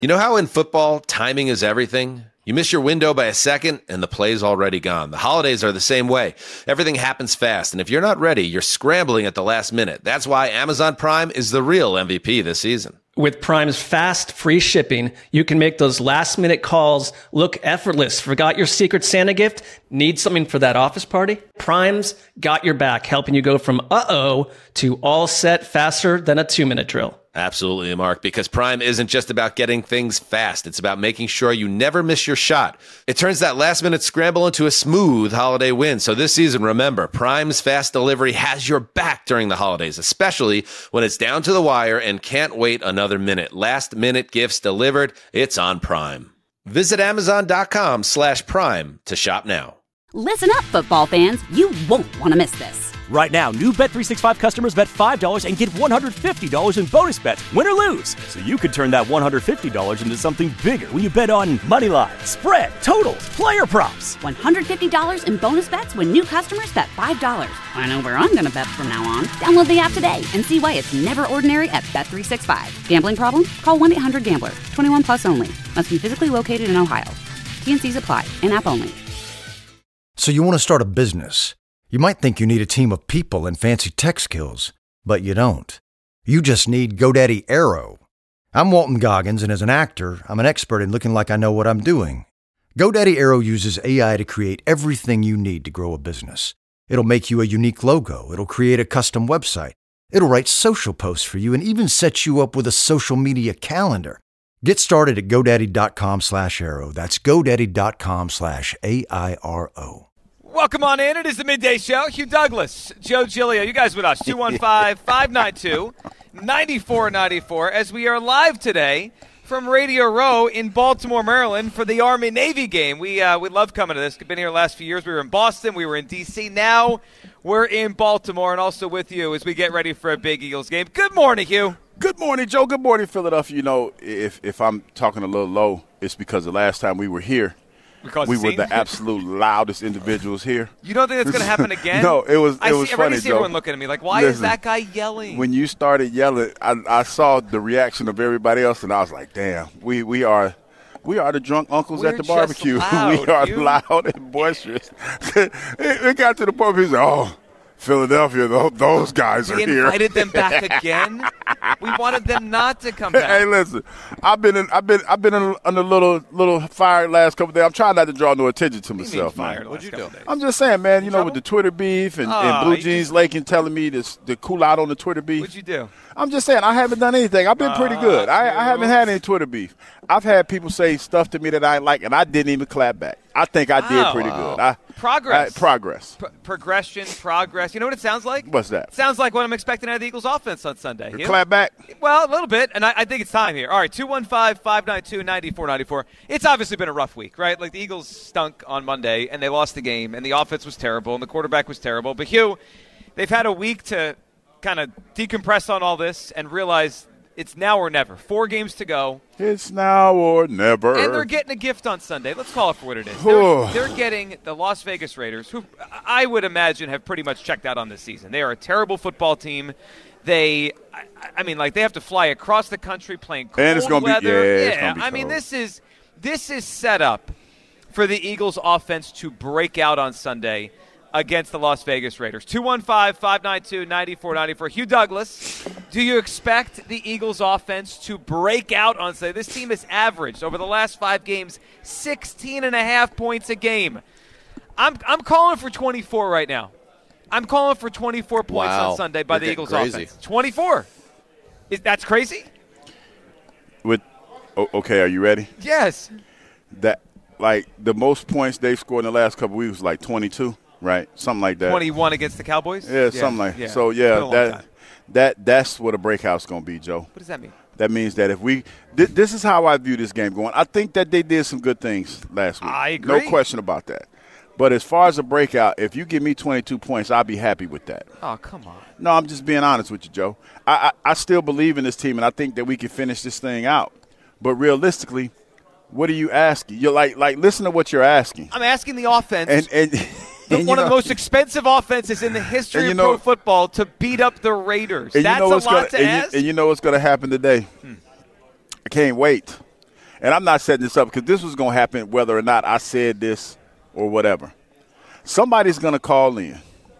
You know how in football, timing is everything? You miss your window by a second, and the play's already gone. The holidays are the same way. Everything happens fast, and if you're not ready, you're scrambling at the last minute. That's why Amazon Prime is the real MVP this season. With Prime's fast, free shipping, you can make those last-minute calls look effortless. Forgot your Secret Santa gift? Need something for that office party? Prime's got your back, helping you go from uh-oh to all set faster than a 2-minute drill. Absolutely, Mark, because Prime isn't just about getting things fast. It's about making sure you never miss your shot. It turns that last-minute scramble into a smooth holiday win. So this season, remember, Prime's fast delivery has your back during the holidays, especially when it's down to the wire and can't wait another minute. Last-minute gifts delivered. It's on Prime. Visit Amazon.com/Prime to shop now. Listen up, football fans. You won't want to miss this. Right now, new Bet365 customers bet $5 and get $150 in bonus bets, win or lose. So you could turn that $150 into something bigger when you bet on moneyline, spread, totals, player props. $150 in bonus bets when new customers bet $5. I know where I'm going to bet from now on. Download the app today and see why it's never ordinary at Bet365. Gambling problem? Call 1-800-GAMBLER. 21 plus only. Must be physically located in Ohio. T&Cs apply. In-app only. So you want to start a business. You might think you need a team of people and fancy tech skills, but you don't. You just need GoDaddy Aero. I'm Walton Goggins, and as an actor, I'm an expert in looking like I know what I'm doing. GoDaddy Aero uses AI to create everything you need to grow a business. It'll make you a unique logo. It'll create a custom website. It'll write social posts for you and even set you up with a social media calendar. Get started at GoDaddy.com/Aero. That's GoDaddy.com/AIRO. Welcome on in. It is the Midday Show. Hugh Douglas, Joe Giglio, you guys with us. 215-592-9494 as we are live today from Radio Row in Baltimore, Maryland for the Army-Navy game. We love coming to this. We've been here the last few years. We were in Boston. We were in D.C. Now we're in Baltimore and also with you as we get ready for a big Eagles game. Good morning, Hugh. Good morning, Joe. Good morning, Philadelphia. You know, if I'm talking a little low, it's because the last time we were here, we were the absolute loudest individuals here. You don't think that's going to happen again? No, it was funny, I see Joe. everyone looking at me like, why is that guy yelling? When you started yelling, I saw the reaction of everybody else, and I was like, damn, we are the drunk uncles at the barbecue. Loud, we are loud and boisterous. It got to the point where he's like, oh, Philadelphia, those guys are here. We invited them back again. We wanted them not to come back. Hey, listen, I've been in a little fire last couple of days. I'm trying not to draw no attention to myself, man. What'd you do? I'm just saying, man. You know, with the Twitter beef and Blue Jeans Lakin telling me to cool out on the Twitter beef. What'd you do? I'm just saying, I haven't done anything. I've been pretty good. I haven't had any Twitter beef. I've had people say stuff to me that I like, and I didn't even clap back. I think I did pretty good. Progress. Progression. Progress. You know what it sounds like? What's that? It sounds like what I'm expecting out of the Eagles offense on Sunday. Clap back? Well, a little bit, and I think it's time here. All right, 215-592-9494. It's obviously been a rough week, right? Like the Eagles stunk on Monday, and they lost the game, and the offense was terrible, and the quarterback was terrible. But, Hugh, they've had a week to kind of decompress on all this and realize it's now or never. 4 games to go. It's now or never. And they're getting a gift on Sunday. Let's call it for what it is. They're getting the Las Vegas Raiders, who I would imagine have pretty much checked out on this season. They are a terrible football team. They have to fly across the country playing cold and it's gonna weather. It's gonna be I mean, this is set up for the Eagles offense to break out on Sunday against the Las Vegas Raiders. 215-592-9494. Hugh Douglas, do you expect the Eagles offense to break out on Sunday? This team has averaged over the last 5 games 16.5 points a game. I'm calling for 24 right now. I'm calling for 24 points on Sunday by the Eagles offense. 24. That's crazy? Okay, are you ready? Yes. That the most points they've scored in the last couple of weeks was like 22. Right, something like that. 21 against the Cowboys? Yeah, something like that. So, yeah, that's what a breakout's going to be, Joe. What does that mean? That means that if we this is how I view this game going. I think that they did some good things last week. I agree. No question about that. But as far as a breakout, if you give me 22 points, I'll be happy with that. Oh, come on. No, I'm just being honest with you, Joe. I still believe in this team, and I think that we can finish this thing out. But realistically, what are you asking? You're like listen to what you're asking. I'm asking the offense. And one of the most expensive offenses in the history of pro football to beat up the Raiders. That's a lot to ask. And you know what's going to happen today? I can't wait. and I'm not setting this up because this was going to happen whether or not I said this or whatever. Somebody's going to call in,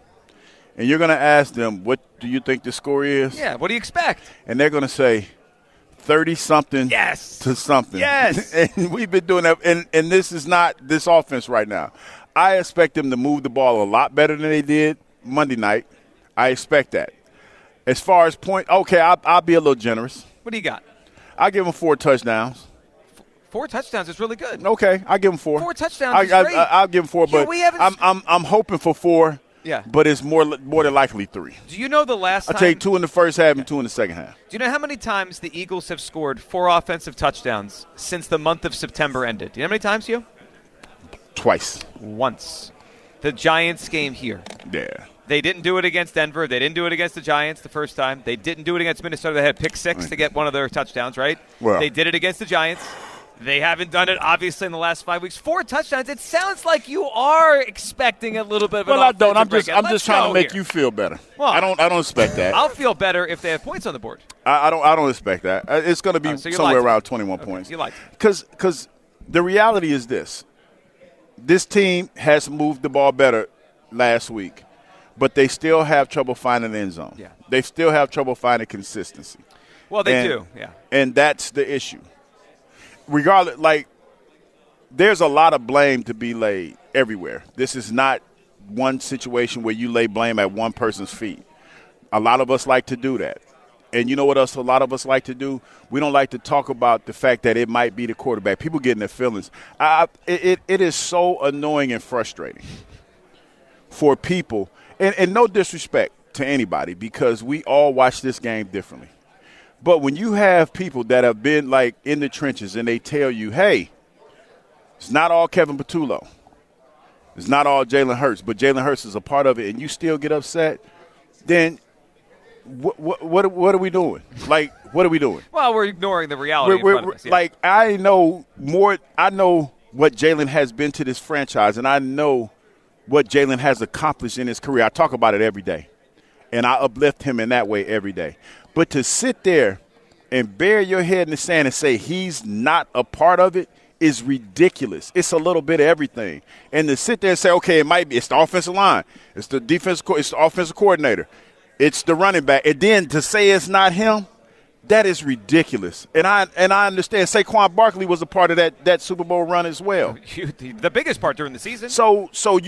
and you're going to ask them, what do you think the score is? Yeah, what do you expect? And they're going to say 30-something to something. Yes. And we've been doing that, and this is not this offense right now. I expect them to move the ball a lot better than they did Monday night. I expect that. As far as I'll be a little generous. What do you got? I'll give them 4 touchdowns. 4 touchdowns is really good. Okay, I'll give them 4. 4 touchdowns is great. I'll give them 4, but I'm hoping for 4. Yeah. But it's more than likely 3. Do you know the last time? I'll take 2 in the first half and 2 in the second half. Do you know how many times the Eagles have scored 4 offensive touchdowns since the month of September ended? Do you know how many times, Hugh? Twice. Once. The Giants game here. Yeah. They didn't do it against Denver. They didn't do it against the Giants the first time. They didn't do it against Minnesota. They had pick 6 to get one of their touchdowns, right? Well, they did it against the Giants. They haven't done it, obviously, in the last 5 weeks. 4 touchdowns. It sounds like you are expecting a little bit of an I don't. I'm breakout. just trying to make you feel better. Well, I don't expect that. I'll feel better if they have points on the board. I don't expect that. It's going to be somewhere around 21 points. You like it. Because the reality is this. This team has moved the ball better last week, but they still have trouble finding the end zone. Yeah. They still have trouble finding consistency. Well, they do, yeah. And that's the issue. Regardless, there's a lot of blame to be laid everywhere. This is not one situation where you lay blame at one person's feet. A lot of us like to do that. And you know what else a lot of us like to do? We don't like to talk about the fact that it might be the quarterback. People get in their feelings. It is so annoying and frustrating for people. And no disrespect to anybody because we all watch this game differently. But when you have people that have been, in the trenches and they tell you, hey, it's not all Kevin Patullo. It's not all Jalen Hurts, but Jalen Hurts is a part of it, and you still get upset, then what are we doing? What are we doing? Well, we're ignoring the reality in front of us. Yeah. I know what Jalen has been to this franchise, and I know what Jalen has accomplished in his career. I talk about it every day, and I uplift him in that way every day. But to sit there and bury your head in the sand and say he's not a part of it is ridiculous. It's a little bit of everything. And to sit there and say, okay, it's the offensive line, it's the it's the offensive coordinator, it's the running back, and then to say it's not him, that is ridiculous. And I understand Saquon Barkley was a part of that Super Bowl run as well. The biggest part during the season. So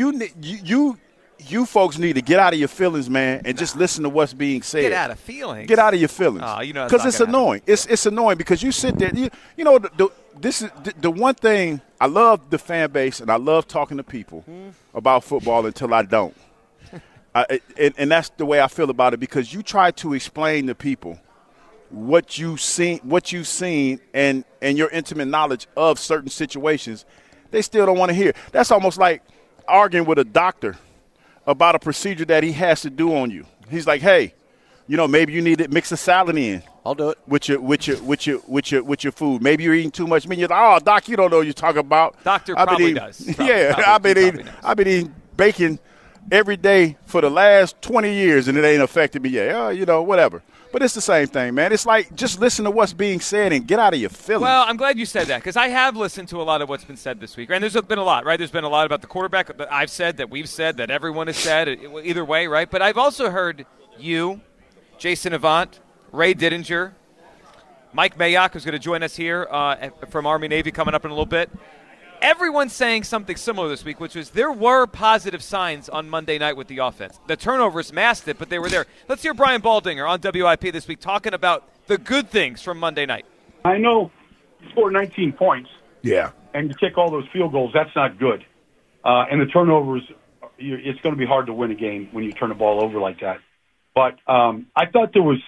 you folks need to get out of your feelings, man, and just listen to what's being said. Get out of feelings. Get out of your feelings. Because it's annoying. It's annoying because you sit there. This is the one thing I love the fan base, and I love talking to people about football until I don't. And that's the way I feel about it because you try to explain to people what you've seen, and your intimate knowledge of certain situations. They still don't want to hear. That's almost like arguing with a doctor about a procedure that he has to do on you. He's like, hey, maybe you need to mix a salad in. I'll do it with your food. Maybe you're eating too much meat. You're like, oh, doc, you don't know what you're talking about. Doctor probably does. I've been eating bacon every day for the last 20 years, and it ain't affected me yet. Whatever. But it's the same thing, man. It's like just listen to what's being said and get out of your feelings. Well, I'm glad you said that because I have listened to a lot of what's been said this week. And there's been a lot, right? There's been a lot about the quarterback that I've said, that we've said, that everyone has said, either way, right? But I've also heard you, Jason Avant, Ray Didinger, Mike Mayock, who's going to join us here from Army-Navy coming up in a little bit. Everyone's saying something similar this week, which was there were positive signs on Monday night with the offense. The turnovers masked it, but they were there. Let's hear Brian Baldinger on WIP this week talking about the good things from Monday night. I know you scored 19 points. Yeah. And you kick all those field goals. That's not good. And the turnovers, it's going to be hard to win a game when you turn the ball over like that. But I thought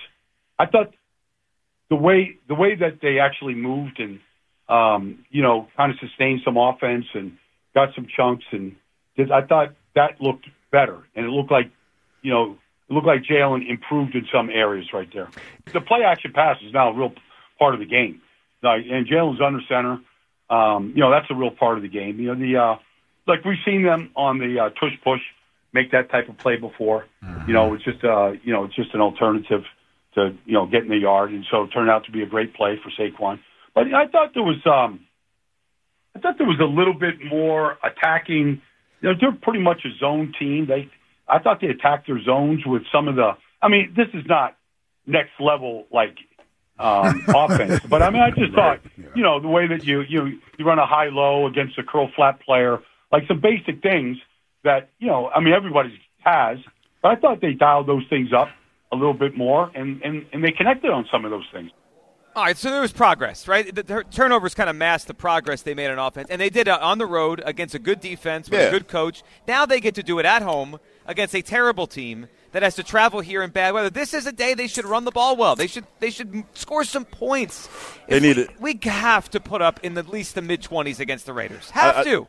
the way that they actually moved and kind of sustained some offense and got some chunks, and I thought that looked better, and it looked like Jalen improved in some areas right there. The play action pass is now a real part of the game, and Jalen's under center. That's a real part of the game. Like we've seen them on the tush push make that type of play before. Mm-hmm. It's just an alternative to get in the yard, and so it turned out to be a great play for Saquon. But I thought there was a little bit more attacking. You know, they're pretty much a zone team. I thought they attacked their zones with some of the. I mean, this is not next level like offense, but I mean, I just thought, you know, the way that you run a high-low against a curl flat player, like some basic things that, you know, I mean, everybody has, but I thought they dialed those things up a little bit more, and they connected on some of those things. All right, so there was progress, right? The turnovers kind of masked the progress they made on offense, and they did it on the road against a good defense with a good coach. Now they get to do it at home against a terrible team that has to travel here in bad weather. This is a day they should run the ball well. They should score some points. They need it. We have to put up in at least the mid-20s against the Raiders. Have to.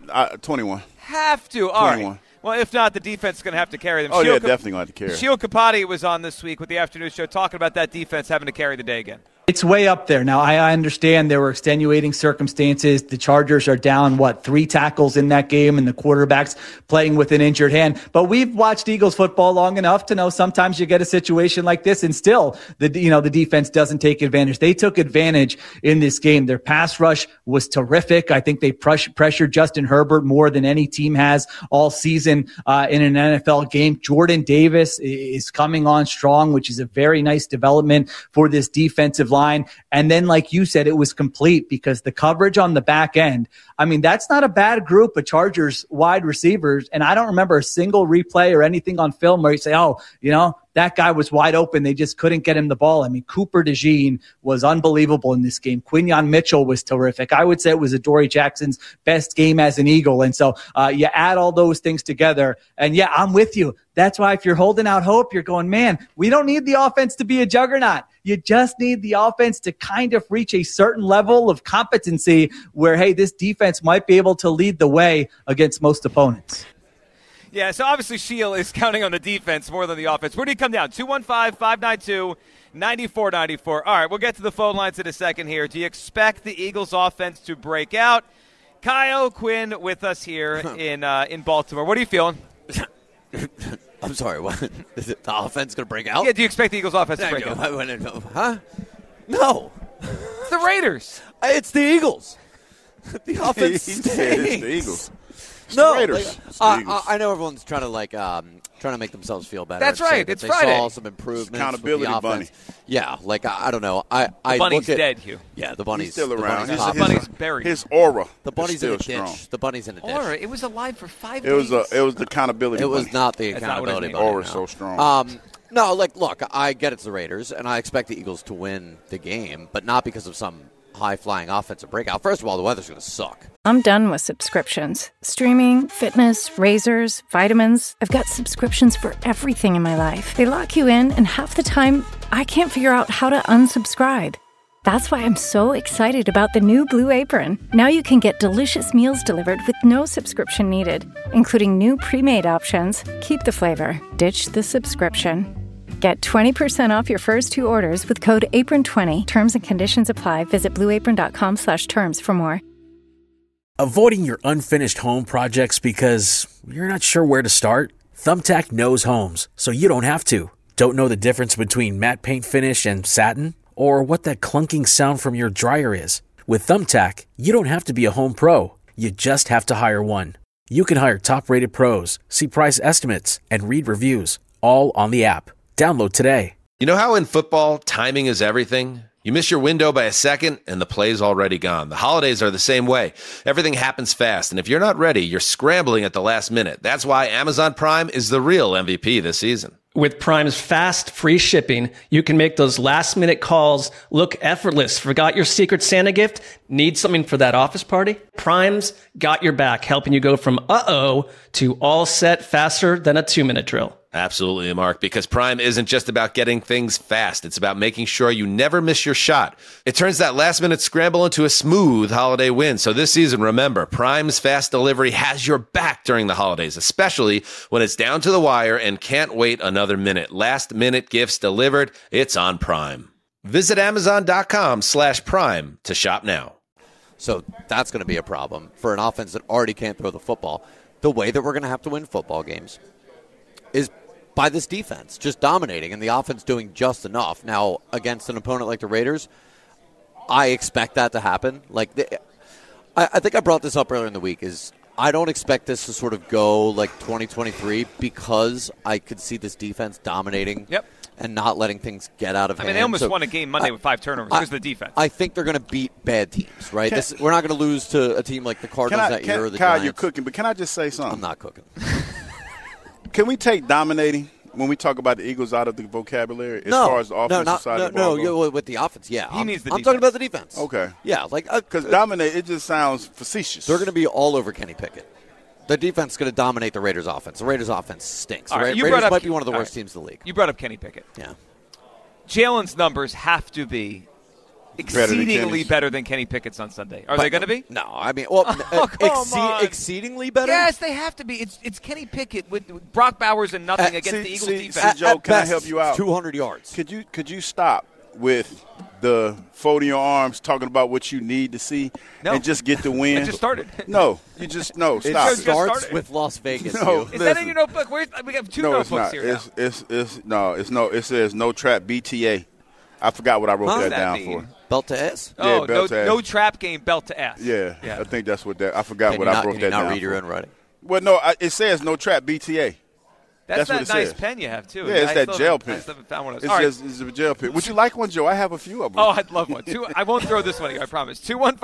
21. Have to. All 21. right. Well, if not, the defense is going to have to carry them. Oh, yeah, definitely going to have to carry. Sheil Kapati was on this week with the afternoon show talking about that defense having to carry the day again. It's way up there. Now, I understand there were extenuating circumstances. The Chargers are down, 3 tackles in that game, and the quarterback's playing with an injured hand. But we've watched Eagles football long enough to know sometimes you get a situation like this, and still the defense doesn't take advantage. They took advantage in this game. Their pass rush was terrific. I think they pressured Justin Herbert more than any team has all season in an NFL game. Jordan Davis is coming on strong, which is a very nice development for this defensive line. And then, like you said, it was complete because the coverage on the back end, I mean, that's not a bad group of Chargers wide receivers. And I don't remember a single replay or anything on film where you say, oh, you know, that guy was wide open. They just couldn't get him the ball. I mean, Cooper DeJean was unbelievable in this game. Quinyon Mitchell was terrific. I would say it was Adoree Jackson's best game as an Eagle. And so you add all those things together. And yeah, I'm with you. That's why if you're holding out hope, you're going, man, we don't need the offense to be a juggernaut. You just need the offense to kind of reach a certain level of competency where, hey, this defense might be able to lead the way against most opponents. Yeah, so obviously Sheil is counting on the defense more than the offense. Where do you come down? 215-592-9494. All right, we'll get to the phone lines in a second here. Do you expect the Eagles offense to break out? Kyle Quinn with us here in Baltimore. What are you feeling? I'm sorry, what? Is it the offense going to break out? Yeah, do you expect the Eagles offense to break out? Huh? No. It's the Raiders. It's the Eagles. The offense He said it's the Eagles. It's no, the Raiders. I know everyone's trying to make themselves feel better. That's right. It's they Friday. Saw some improvements. Accountability with the offense. bunny. Yeah, I don't know. The bunny's dead, Hugh. Yeah, the bunny's He's still around. The bunny's buried. His aura. The bunny's still in a strong. ditch. The bunny's in a ditch. Aura, it was alive for 5 It days. was the accountability. It was bunny. not the That's not what his accountability name bunny. Aura's no. so strong. No, look, I get it's the Raiders, and I expect the Eagles to win the game, but not because of some high-flying offensive breakout. First of all, the weather's going to suck. I'm done with subscriptions. Streaming, fitness, razors, vitamins. I've got subscriptions for everything in my life. They lock you in, and half the time, I can't figure out how to unsubscribe. That's why I'm so excited about the new Blue Apron. Now you can get delicious meals delivered with no subscription needed, including new pre-made options. Keep the flavor, ditch the subscription. Get 20% off your first 2 orders with code APRON20. Terms and conditions apply. Visit blueapron.com/terms for more. Avoiding your unfinished home projects because you're not sure where to start? Thumbtack knows homes, so you don't have to. Don't know the difference between matte paint finish and satin? Or what that clunking sound from your dryer is? With Thumbtack, you don't have to be a home pro. You just have to hire one. You can hire top-rated pros, see price estimates, and read reviews, all on the app. Download today. You know how in football, timing is everything? You miss your window by a second, and the play's already gone. The holidays are the same way. Everything happens fast, and if you're not ready, you're scrambling at the last minute. That's why Amazon Prime is the real MVP this season. With Prime's fast, free shipping, you can make those last-minute calls look effortless. Forgot your Secret Santa gift? Need something for that office party? Prime's got your back, helping you go from uh-oh to all set faster than a 2-minute drill. Absolutely, Mark, because Prime isn't just about getting things fast. It's about making sure you never miss your shot. It turns that last-minute scramble into a smooth holiday win. So this season, remember, Prime's fast delivery has your back during the holidays, especially when it's down to the wire and can't wait another minute. Last-minute gifts delivered, it's on Prime. Visit Amazon.com/Prime to shop now. So that's going to be a problem for an offense that already can't throw the football. The way that we're going to have to win football games is by this defense, just dominating, and the offense doing just enough. Now, against an opponent like the Raiders, I expect that to happen. I think I brought this up earlier in the week. Is I don't expect this to sort of go like 2023 because I could see this defense dominating. Yep. And not letting things get out of hand. I mean, they almost won a game Monday with 5 turnovers because of the defense. I think they're going to beat bad teams, right? We're not going to lose to a team like the Cardinals that year or the Kyle, Giants. you're cooking, but can I just say something? I'm not cooking. Can we take dominating when we talk about the Eagles out of the vocabulary as far as the offensive side of the ball goes? With the offense, yeah. He means the I'm defense. talking about the defense. Okay. Yeah, because dominate, it just sounds facetious. They're going to be all over Kenny Pickett. The defense is going to dominate the Raiders' offense. The Raiders' offense stinks. All right, Raiders might be one of the worst teams in the league. You brought up Kenny Pickett. Yeah. Jalen's numbers have to be exceedingly better than Kenny Pickett's on Sunday. Are they going to be? No, I mean, exceedingly better? Yes, they have to be. It's Kenny Pickett with Brock Bowers and nothing against the Eagles defense. Joe, can I help you out? 200 yards. Could you stop with the folding your arms, talking about what you need to see, and just get the win? It just started. No, stop. It starts with Las Vegas. No, is that in your notebook? We have 2 notebooks here. No, it's no. It says no trap BTA. I forgot what I wrote that down for. Belt to ass? Oh, belt to ass. No trap game, belt to ass. Yeah, I think that's what that. I forgot what I wrote that down. Can you not read your own writing? Well, no, it says no trap BTA. That's what that it nice says. it's that too. Yeah, it's that gel pen. I still haven't found one of It's those. it's a gel pen. Would you like one, Joe? I have a few of them. Oh, I'd love one. I won't throw this one at you, I promise.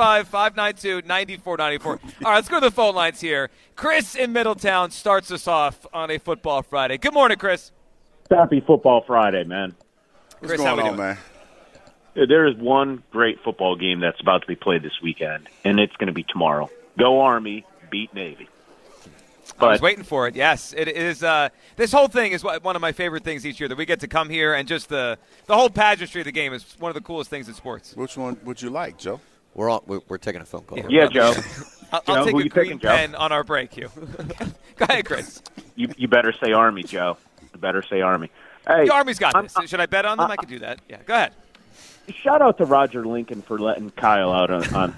215-592-9494. All right, let's go to the phone lines here. Chris in Middletown starts us off on a Football Friday. Good morning, Chris. Happy Football Friday, man. What's going on, man? There is one great football game that's about to be played this weekend, and it's going to be tomorrow. Go Army, beat Navy. I was waiting for it. Yes, it is. This whole thing is one of my favorite things each year, that we get to come here and just the whole pageantry of the game is one of the coolest things in sports. Which one would you like, Joe? We're taking a phone call. Yeah, Joe. I'll take who a you green picking, Joe? pen on our break, Hugh. Go ahead, Chris. You better say Army, Joe. You better say Army. Hey, the Army's got this. Should I bet on them? I could do that. Yeah, go ahead. Shout out to Roger Lincoln for letting Kyle out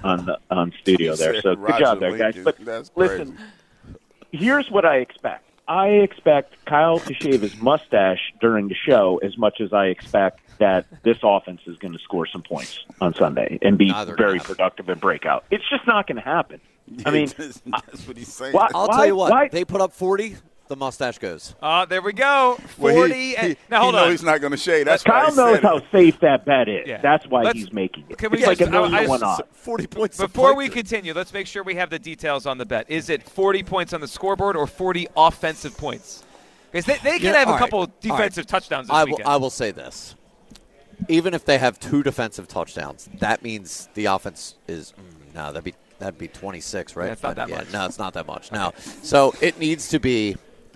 on studio there. So good job there, guys. But listen, here's what I expect. I expect Kyle to shave his mustache during the show as much as I expect that this offense is going to score some points on Sunday and be very productive and break out. It's just not going to happen. I mean, that's what he's saying. I'll tell you what. They put up 40. The mustache goes. There we go. 40. Now, hold on. He's not going to shade. That's Kyle knows how safe that bet is. Yeah. That's why he's making it. Can we it's like $1 million off. 40 points. Before we continue, let's make sure we have the details on the bet. Is it 40 points on the scoreboard or 40 offensive points? Because they can have a couple defensive touchdowns this weekend. I will say this. Even if they have 2 defensive touchdowns, that means the offense is that'd be 26, right? Yeah, it's not that much. No, it's not that much. No. So it needs to be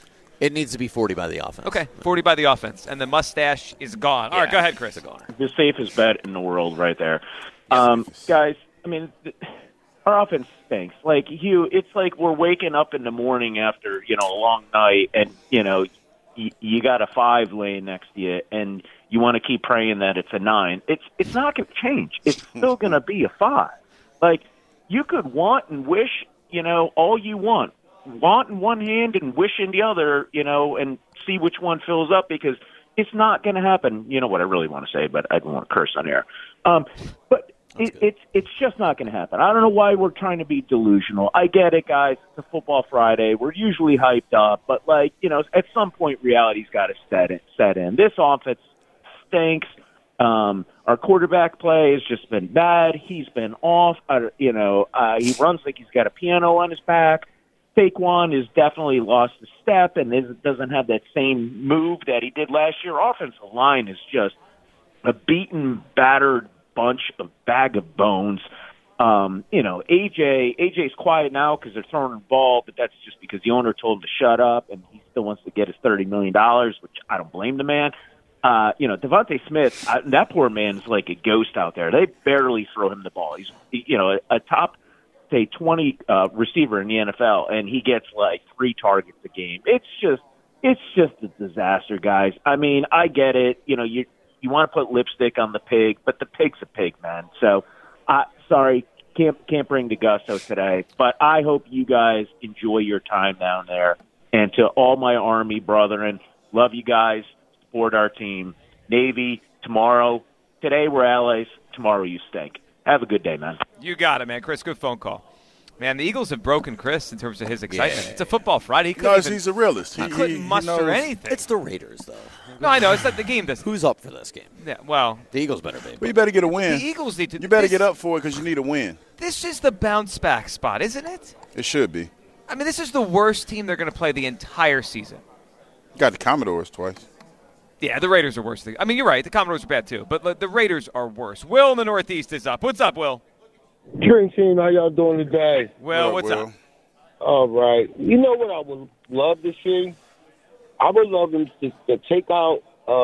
40 by the offense. Okay, 40 by the offense, and the mustache is gone. All right, go ahead, Chris. The safest bet in the world right there. Guys, I mean, our offense stinks. Like, Hugh, it's like we're waking up in the morning after, a long night, and, you got a 5 laying next to you, and you want to keep praying that it's a 9. It's not going to change. It's still going to be a 5. Like, you could want and wish, all you want. Want in one hand and wish in the other, and see which one fills up, because it's not going to happen. You know what I really want to say, but I don't want to curse on air. But it's just not going to happen. I don't know why we're trying to be delusional. I get it, guys. It's a Football Friday. We're usually hyped up, but at some point, reality's got to set in. This offense stinks. Our quarterback play has just been bad. He's been off. He runs like he's got a piano on his back. Saquon has definitely lost a step and doesn't have that same move that he did last year. Offensive line is just a beaten, battered bag of bones. AJ's quiet now because they're throwing the ball, but that's just because the owner told him to shut up, and he still wants to get his $30 million, which I don't blame the man. Devontae Smith, that poor man's like a ghost out there. They barely throw him the ball. He's, a top, say, 20 receiver in the NFL, and he gets like 3 targets a game. It's just a disaster, guys. I mean, I get it. You want to put lipstick on the pig, but the pig's a pig, man. So, sorry, can't bring the gusto today, but I hope you guys enjoy your time down there. And to all my Army brethren, love you guys. Support our team. Navy, tomorrow. Today we're allies. Tomorrow you stink. Have a good day, man. You got it, man. Chris, good phone call. Man, the Eagles have broken Chris in terms of his excitement. It's a football Friday. He's a realist. He couldn't muster anything. It's the Raiders, though. No, I know. It's like the game doesn't. Who's up for this game? Yeah, well. The Eagles better be. Well, you better get a win. The Eagles need to. You better get up for it because you need a win. This is the bounce back spot, isn't it? It should be. I mean, this is the worst team they're going to play the entire season. Got the Commodores twice. Yeah, the Raiders are worse. I mean, you're right. The Commodores are bad, too. But the Raiders are worse. Will in the Northeast is up. What's up, Will? Dream Team, how y'all doing today? Will, what's up? All right. You know what I would love to see? I would love them to take out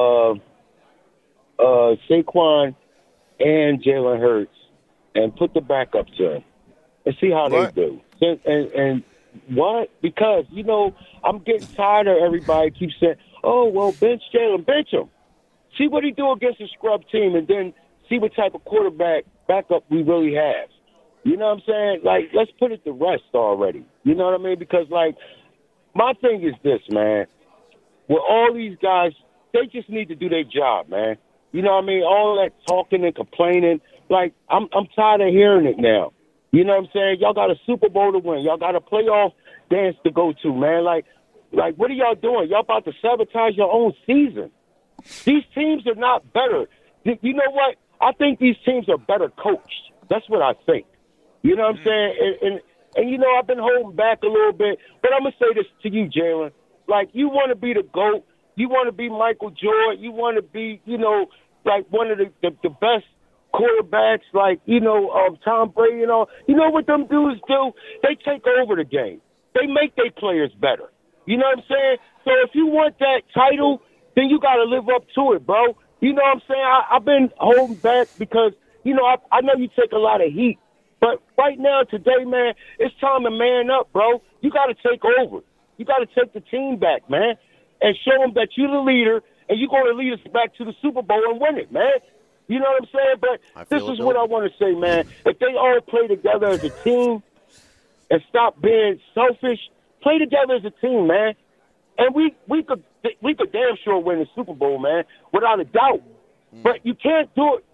Saquon and Jalen Hurts and put the backups in and see how they do. And what? Because, you know, I'm getting tired of everybody keeps saying, oh, well, bench Jalen, bench him. See what he do against a scrub team and then see what type of backup we really have. You know what I'm saying? Like, let's put it to rest already. You know what I mean? Because, like, my thing is this, man. With all these guys, they just need to do their job, man. You know what I mean? All that talking and complaining. Like, I'm tired of hearing it now. You know what I'm saying? Y'all got a Super Bowl to win. Y'all got a playoff dance to go to, man. Like, what are y'all doing? Y'all about to sabotage your own season. These teams are not better. You know what? I think these teams are better coached. That's what I think. You know what I'm saying? And you know, I've been holding back a little bit, but I'm going to say this to you, Jalen. Like, you want to be the GOAT. You want to be Michael Jordan. You want to be, you know, like one of the best quarterbacks, like, you know, Tom Brady and all. You know what them dudes do? They take over the game. They make their players better. You know what I'm saying? So if you want that title, then you got to live up to it, bro. You know what I'm saying? I've been holding back because, you know, I know you take a lot of heat. But right now, today, man, it's time to man up, bro. You got to take over. You got to take the team back, man, and show them that you're the leader and you're going to lead us back to the Super Bowl and win it, man. You know what I'm saying? But this is what I want to say, man. If they all play together as a team and stop being selfish, play together as a team, man. And we could damn sure win the Super Bowl, man, without a doubt. But you can't do it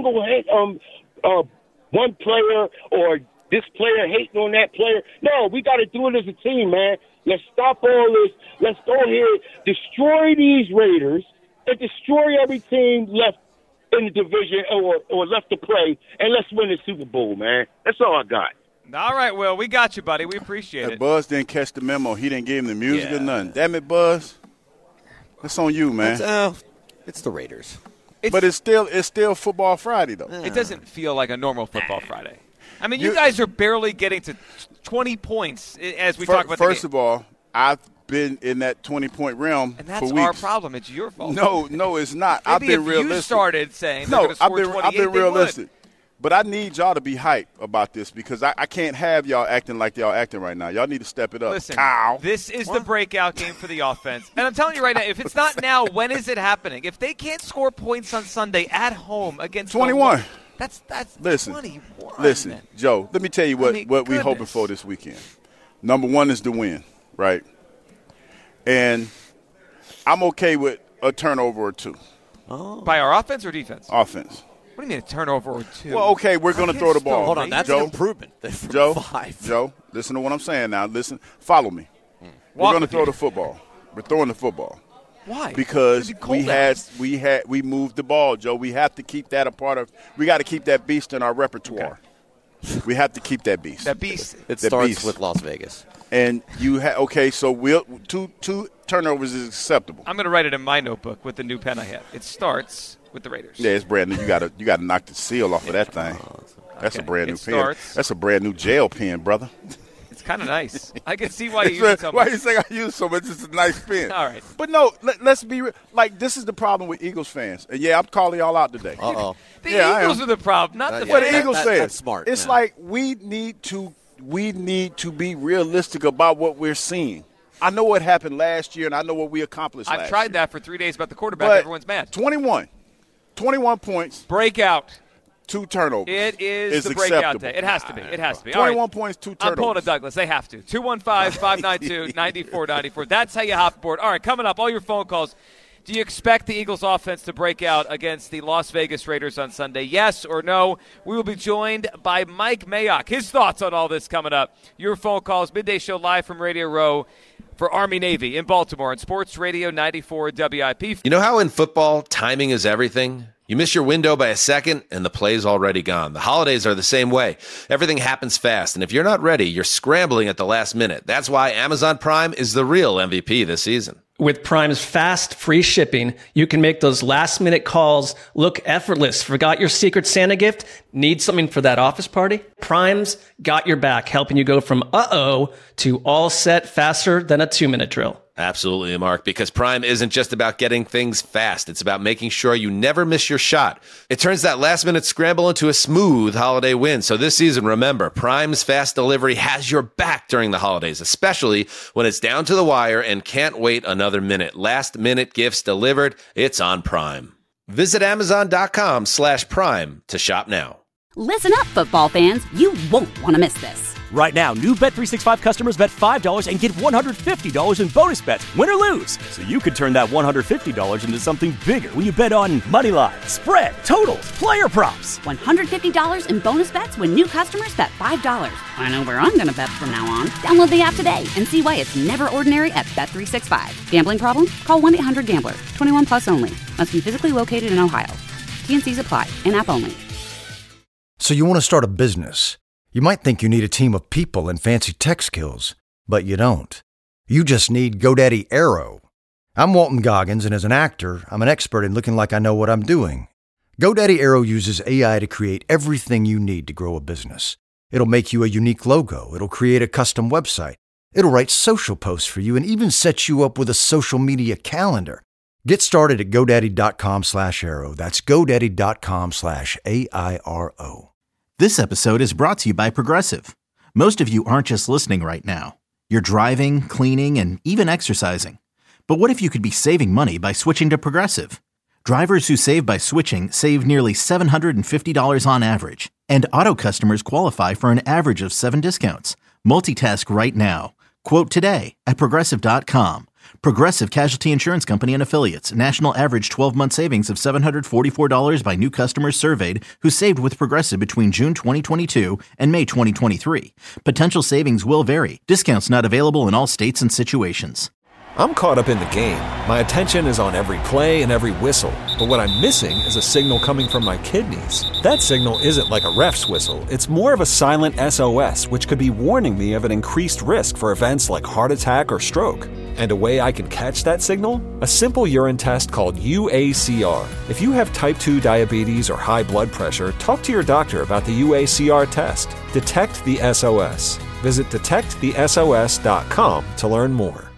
one player or this player hating on that player. No, we got to do it as a team, man. Let's stop all this. Let's go ahead, destroy these Raiders, and destroy every team left in the division or left to play, and let's win the Super Bowl, man. That's all I got. All right, Will, we got you, buddy. We appreciate it. Buzz didn't catch the memo. He didn't give him the music or nothing. Damn it, Buzz. That's on you, man. It's the Raiders. But it's still Football Friday, though. It doesn't feel like a normal Football Friday. I mean, you guys are barely getting to 20 points as we talk about the game. First of all, I've been in that 20-point realm for weeks. And that's our problem. It's your fault. No, it's not. Maybe I've been realistic. You started saying they're going to score 28, I've been realistic. But I need y'all to be hyped about this because I can't have y'all acting like y'all acting right now. Y'all need to step it up. Listen, this is the breakout game for the offense. And I'm telling you right now, if it's not now, when is it happening? If they can't score points on Sunday at home against 21. That's listen, 21. Listen, man. Joe, let me tell you what we're hoping for this weekend. Number one is the win, right? And I'm okay with a turnover or two. By our offense or defense? Offense. What do you mean a turnover or two? Well, okay, we're going to throw the ball. Hold on, that's an improvement. Joe, 5. Joe, listen to what I'm saying now. Listen, follow me. We're going to throw the football. We're throwing the football. Why? Because we moved the ball, Joe. We have to keep that a part of. We got to keep that beast in our repertoire. Okay. We have to keep that beast. That beast. It starts with Las Vegas. And you so two turnovers is acceptable. I'm going to write it in my notebook with the new pen I have. It starts with the Raiders. Yeah, it's brand new. You got to knock the seal off of that thing. That's a brand new pen. That's a brand new jail pen, brother. It's kind of nice. I can see why you use it so much. Why you say I use so much? It's a nice pen. All right. But no, let's be like, this is the problem with Eagles fans. And yeah, I'm calling y'all out today. Uh-oh. The Eagles are the problem, not the fans. Well, the Eagles fans. That's smart. It's like we need to be realistic about what we're seeing. I know what happened last year, and I know what we accomplished last year. I've tried that for 3 days about the quarterback. But everyone's mad. 21 points. Breakout. 2 turnovers. It is the breakout day. It has to be. It has to be. 21 points, 2 turnovers. I'm pulling a Douglas. They have to. 215-592-9494. That's how you hop aboard. All right, coming up, all your phone calls. Do you expect the Eagles offense to break out against the Las Vegas Raiders on Sunday? Yes or no? We will be joined by Mike Mayock. His thoughts on all this coming up. Your phone calls, Midday Show live from Radio Row for Army-Navy in Baltimore on Sports Radio 94 WIP. You know how in football, timing is everything? You miss your window by a second, and the play's already gone. The holidays are the same way. Everything happens fast, and if you're not ready, you're scrambling at the last minute. That's why Amazon Prime is the real MVP this season. With Prime's fast, free shipping, you can make those last-minute calls look effortless. Forgot your Secret Santa gift? Need something for that office party? Prime's got your back, helping you go from uh-oh to all set faster than a 2-minute drill. Absolutely, Mark, because Prime isn't just about getting things fast. It's about making sure you never miss your shot. It turns that last-minute scramble into a smooth holiday win. So this season, remember, Prime's fast delivery has your back during the holidays, especially when it's down to the wire and can't wait another minute. Last-minute gifts delivered. It's on Prime. Visit Amazon.com/Prime to shop now. Listen up, football fans. You won't want to miss this. Right now, new Bet365 customers bet $5 and get $150 in bonus bets, win or lose. So you could turn that $150 into something bigger when you bet on moneyline, spread, totals, player props. $150 in bonus bets when new customers bet $5. I know where I'm going to bet from now on. Download the app today and see why it's never ordinary at Bet365. Gambling problem? Call 1-800-GAMBLER. 21 plus only. Must be physically located in Ohio. T&Cs apply. In-app only. So you want to start a business. You might think you need a team of people and fancy tech skills, but you don't. You just need GoDaddy Aero. I'm Walton Goggins, and as an actor, I'm an expert in looking like I know what I'm doing. GoDaddy Aero uses AI to create everything you need to grow a business. It'll make you a unique logo. It'll create a custom website. It'll write social posts for you and even set you up with a social media calendar. Get started at GoDaddy.com/Aero. That's GoDaddy.com/AIRO. This episode is brought to you by Progressive. Most of you aren't just listening right now. You're driving, cleaning, and even exercising. But what if you could be saving money by switching to Progressive? Drivers who save by switching save nearly $750 on average. And auto customers qualify for an average of 7 discounts. Multitask right now. Quote today at Progressive.com. Progressive Casualty Insurance Company and Affiliates. National average 12-month savings of $744 by new customers surveyed who saved with Progressive between June 2022 and May 2023. Potential savings will vary. Discounts not available in all states and situations. I'm caught up in the game. My attention is on every play and every whistle. But what I'm missing is a signal coming from my kidneys. That signal isn't like a ref's whistle. It's more of a silent SOS, which could be warning me of an increased risk for events like heart attack or stroke. And a way I can catch that signal? A simple urine test called UACR. If you have type 2 diabetes or high blood pressure, talk to your doctor about the UACR test. Detect the SOS. Visit detectthesos.com to learn more.